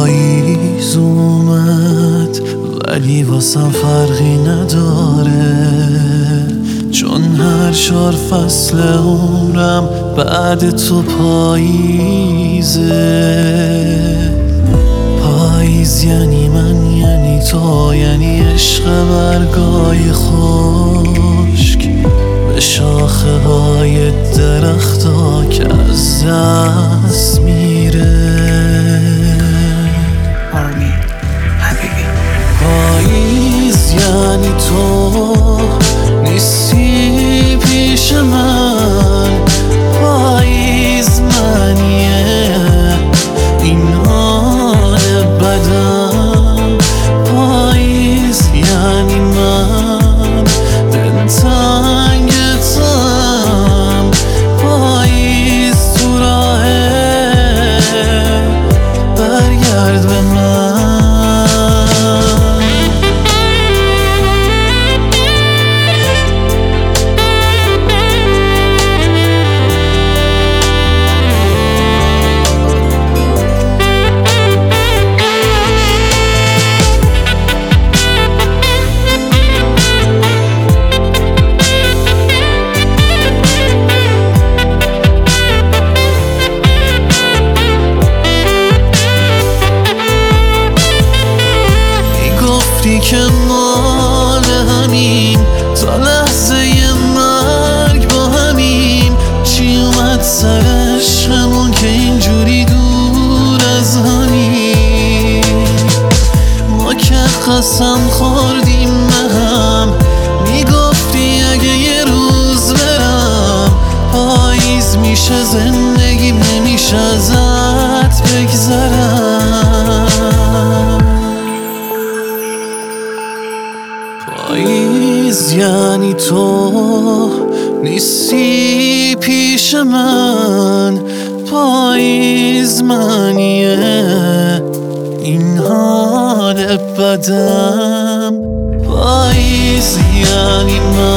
پاییز اومد ولی واسم فرقی نداره، چون هر 4 فصل عمرم بعد تو پاییزه. پاییز یعنی من، یعنی تو، یعنی عشق برگای خشک به شاخه های درختا که از دست میره. پاییز یعنی تو نیستی پیش من، پاییز منیه این حال بدم. پاییز یعنی من دلتنگتم، پاییز تو راهه برگرد به من. که مال همین تا لحظه مرگ با همین، چی اومد سر عشقمون که اینجوری دور از همین؟ ما که قسم خوردیم هم، میگفتی اگه یه روز برم پاییز میشه زندگیم، نمیشه ازت بگذرم. پاییز یعنی تو نیستی پیش من، پاییز منیه این حال بدم. پاییز یعنی من